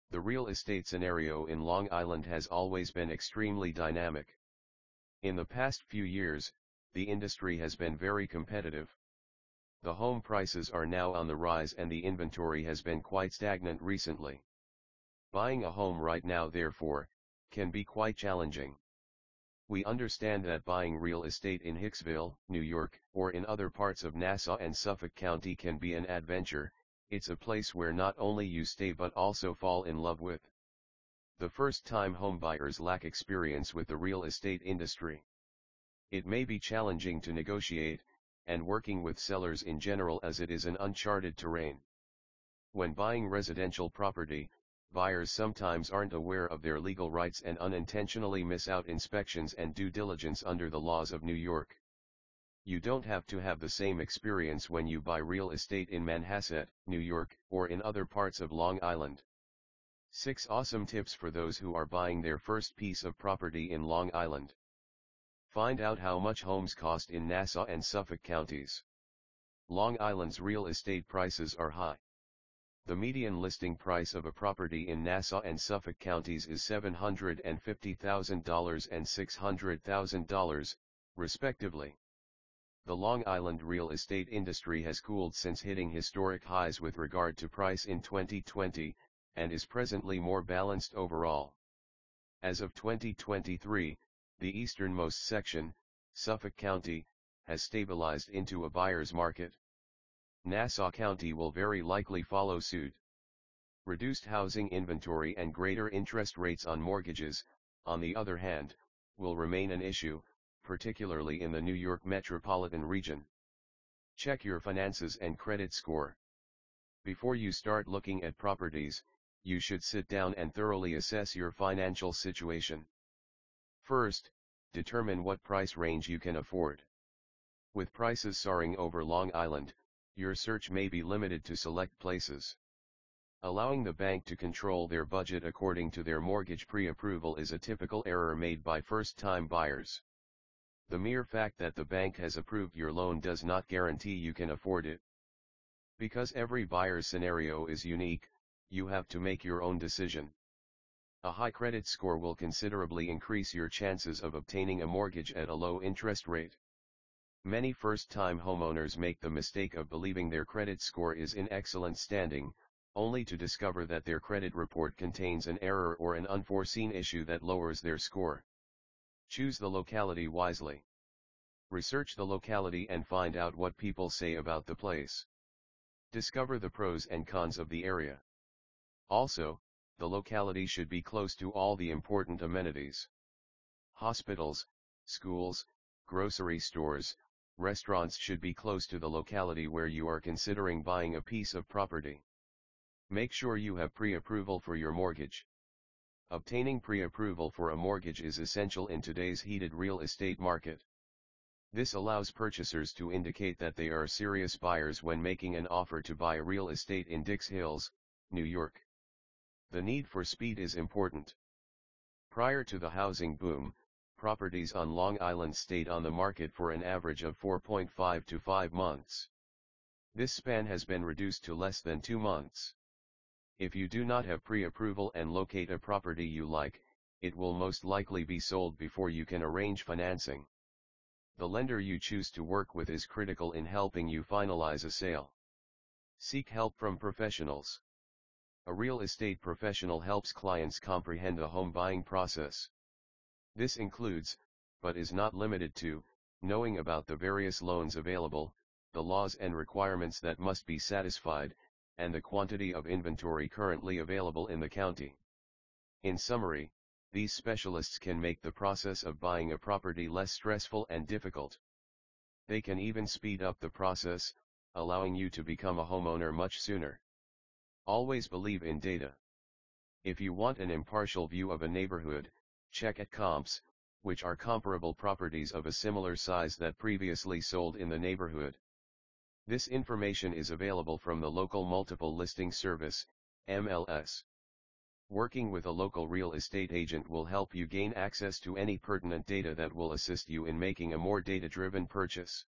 The real estate scenario in Long Island has always been extremely dynamic. In the past few years, the industry has been very competitive. The home prices are now on the rise and the inventory has been quite stagnant recently. Buying a home right now, therefore, can be quite challenging. We understand that buying real estate in Hicksville, New York, or in other parts of Nassau and Suffolk County can be an adventure. It's a place where not only you stay but also fall in love with. The first-time homebuyers lack experience with the real estate industry. It may be challenging to negotiate, and working with sellers in general, as it is an uncharted terrain. When buying residential property, buyers sometimes aren't aware of their legal rights and unintentionally miss out inspections and due diligence under the laws of New York. You don't have to have the same experience when you buy real estate in Manhasset, New York, or in other parts of Long Island. 6 awesome tips for those who are buying their first piece of property in Long Island. Find out how much homes cost in Nassau and Suffolk counties. Long Island's real estate prices are high. The median listing price of a property in Nassau and Suffolk counties is $750,000 and $600,000, respectively. The Long Island real estate industry has cooled since hitting historic highs with regard to price in 2020, and is presently more balanced overall. As of 2023, the easternmost section, Suffolk County, has stabilized into a buyer's market. Nassau County will very likely follow suit. Reduced housing inventory and greater interest rates on mortgages, on the other hand, will remain an issue, particularly in the New York metropolitan region. Check your finances and credit score. Before you start looking at properties, you should sit down and thoroughly assess your financial situation. First, determine what price range you can afford. With prices soaring over Long Island, your search may be limited to select places. Allowing the bank to control their budget according to their mortgage pre-approval is a typical error made by first-time buyers. The mere fact that the bank has approved your loan does not guarantee you can afford it. Because every buyer's scenario is unique, you have to make your own decision. A high credit score will considerably increase your chances of obtaining a mortgage at a low interest rate. Many first-time homeowners make the mistake of believing their credit score is in excellent standing, only to discover that their credit report contains an error or an unforeseen issue that lowers their score. Choose the locality wisely. Research the locality and find out what people say about the place. Discover the pros and cons of the area. Also, the locality should be close to all the important amenities. Hospitals, schools, grocery stores, restaurants should be close to the locality where you are considering buying a piece of property. Make sure you have pre-approval for your mortgage. Obtaining pre-approval for a mortgage is essential in today's heated real estate market. This allows purchasers to indicate that they are serious buyers when making an offer to buy real estate in Dix Hills, New York. The need for speed is important. Prior to the housing boom, properties on Long Island stayed on the market for an average of 4.5 to 5 months. This span has been reduced to less than 2 months. If you do not have pre-approval and locate a property you like, it will most likely be sold before you can arrange financing. The lender you choose to work with is critical in helping you finalize a sale. Seek help from professionals. A real estate professional helps clients comprehend the home buying process. This includes, but is not limited to, knowing about the various loans available, the laws and requirements that must be satisfied, and the quantity of inventory currently available in the county. In summary, these specialists can make the process of buying a property less stressful and difficult. They can even speed up the process, allowing you to become a homeowner much sooner. Always believe in data. If you want an impartial view of a neighborhood, check at comps, which are comparable properties of a similar size that previously sold in the neighborhood. This information is available from the local multiple listing service, MLS. Working with a local real estate agent will help you gain access to any pertinent data that will assist you in making a more data-driven purchase.